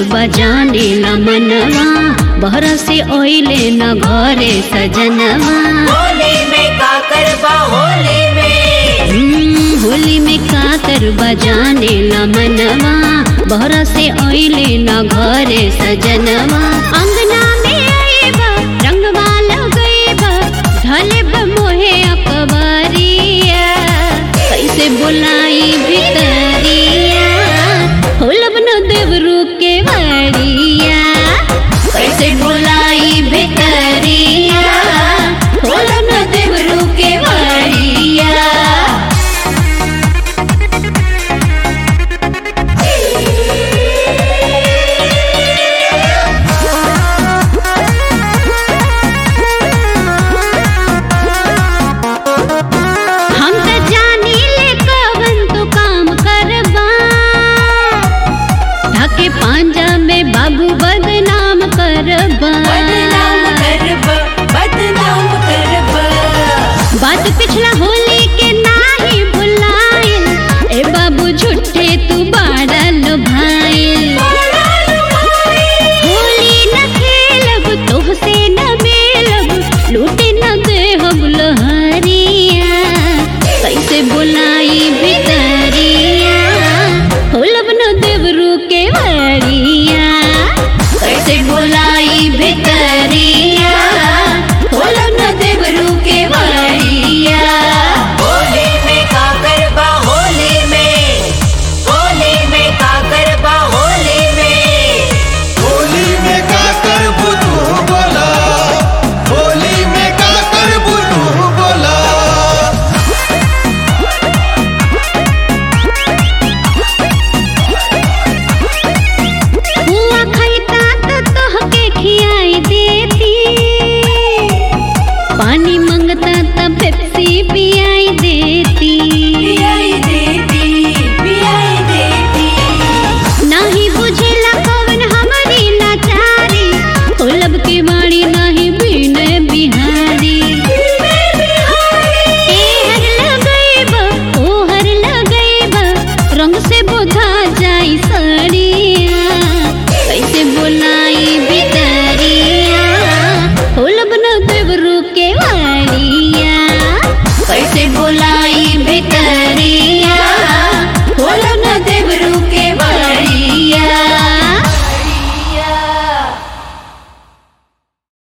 बजाने ला मनवा, बहरा से ओइले न घरे सजनवा। होली में का करबा होली में, होली में काकर बजाने ला मनवा, बहरा से ओइले न घरे सजनवा। अंगना में आइबा रंगवा लगइबा, ढलेब मोहे अकबरिया, कैसे बुलाई भितरिया, होलब न देवरू के वाड़िया, कैसे बुलाई भितरिया, होलब न देवरू के वाड़िया। हम त जानी ले कवन तो काम करबा, ढके पांजा में बाबू बदनाम करबा। बदनाम करबा बदनाम करबा। बात पिछला होली के नाही भुलाइल, ए बाबू झूठे तू बाड़ा लुभाइल। होली न खेलब तोहसे न मेलब, लूटे न देहब लहरिया, कैसे बुलाई भितरिया, होलब न देवरू के वाड़िया, कैसे बुलाई भितरिया, होलब न देवरू के वाड़िया। होली में का करबा होली में, होली में का करबा होली में। होली में का करबू तू बोला, होली में का करबू तू बोला। हुआ खैता तो तोहके खियाई देती, पानी मंगता त पेप्सी पियाई देती। पियाई देती पियाई देती। नाही बुझेला कवन हमारी लाचारी, होलब के बाड़ी नाही बीने बिहारी। एहर लगइबा ओहर लगइबा, रंग से बोधा जाई सड़िया, कैसे बुलाई भितरिया, होलब न देवरू के वाड़िया, कैसे बुलाई भितरिया।